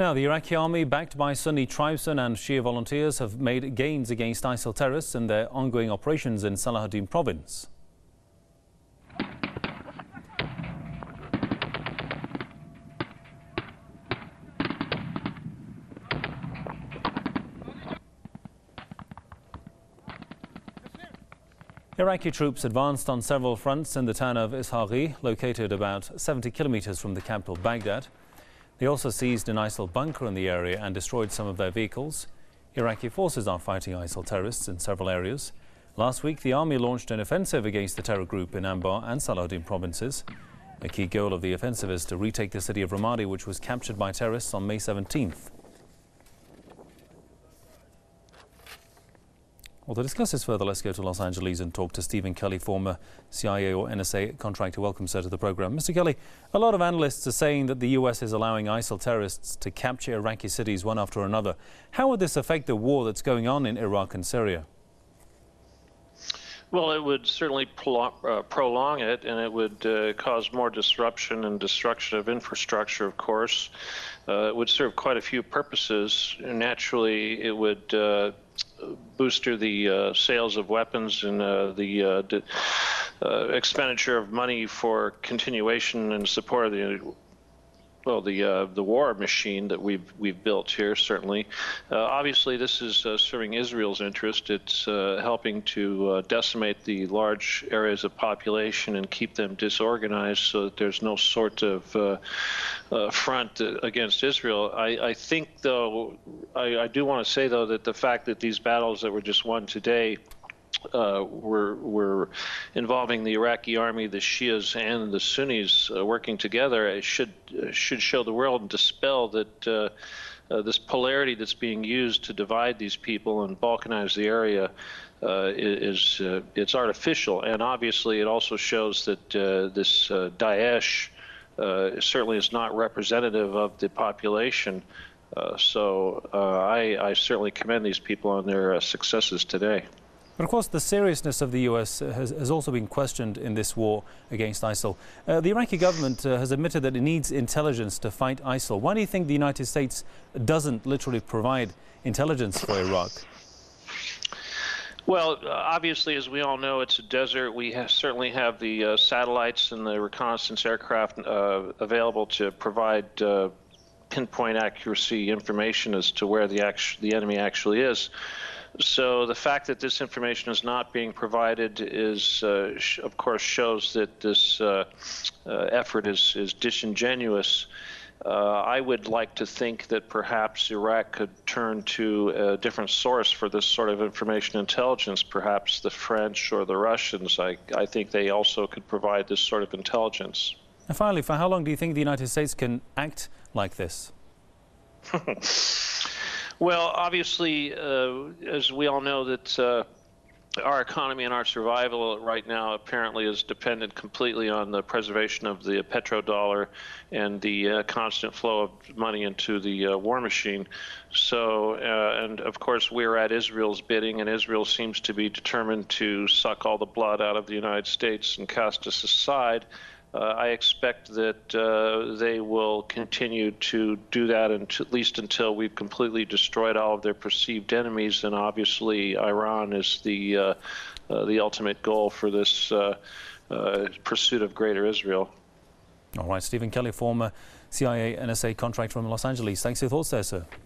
Now, the Iraqi army, backed by Sunni tribesmen and Shia volunteers, have made gains against ISIL terrorists in their ongoing operations in Salahuddin province. Iraqi troops advanced on several fronts in the town of Ishaqi, located about 70 kilometers from the capital Baghdad. They also seized an ISIL bunker in the area and destroyed some of their vehicles. Iraqi forces are fighting ISIL terrorists in several areas. Last week, the army launched an offensive against the terror group in Anbar and Salahuddin provinces. A key goal of the offensive is to retake the city of Ramadi, which was captured by terrorists on May 17th. Well, to discuss this further, let's go to Los Angeles and talk to Stephen Kelly, former CIA or NSA contractor. Welcome, sir, to the program. Mr. Kelly, a lot of analysts are saying that the U.S. is allowing ISIL terrorists to capture Iraqi cities one after another. How would this affect the war that's going on in Iraq and Syria? Well, it would certainly prolong it, and it would cause more disruption and destruction of infrastructure, of course. It would serve quite a few purposes. Naturally, it would booster the sales of weapons and the expenditure of money for continuation and support of the war machine that we've built here. Certainly, obviously, this is serving Israel's interest. It's helping to decimate the large areas of population and keep them disorganized, so that there's no sort of front against Israel. I think, though, I do want to say, though, that the fact that these battles that were just won today were involving the Iraqi army, the Shias and the Sunnis working together, it should show the world and dispel that this polarity that's being used to divide these people and balkanize the area it's artificial. And obviously it also shows that this Daesh certainly is not representative of the population. So I certainly commend these people on their successes today. But of course, the seriousness of the U.S. has also been questioned in this war against ISIL. The Iraqi government has admitted that it needs intelligence to fight ISIL. Why do you think the United States doesn't literally provide intelligence for Iraq? Well, obviously, as we all know, it's a desert. We certainly have the satellites and the reconnaissance aircraft available to provide pinpoint accuracy information as to where the enemy actually is. So the fact that this information is not being provided is, of course, shows that this effort is disingenuous. I would like to think that perhaps Iraq could turn to a different source for this sort of information intelligence, perhaps the French or the Russians. I think they also could provide this sort of intelligence. And finally, for how long do you think the United States can act like this? Well, obviously, as we all know, that our economy and our survival right now apparently is dependent completely on the preservation of the petrodollar and the constant flow of money into the war machine. So, and of course, we're at Israel's bidding, and Israel seems to be determined to suck all the blood out of the United States and cast us aside. I expect that they will continue to do that at least until we've completely destroyed all of their perceived enemies. And obviously, Iran is the ultimate goal for this pursuit of Greater Israel. All right, Stephen Kelly, former CIA NSA contractor from Los Angeles. Thanks for your thoughts there, sir.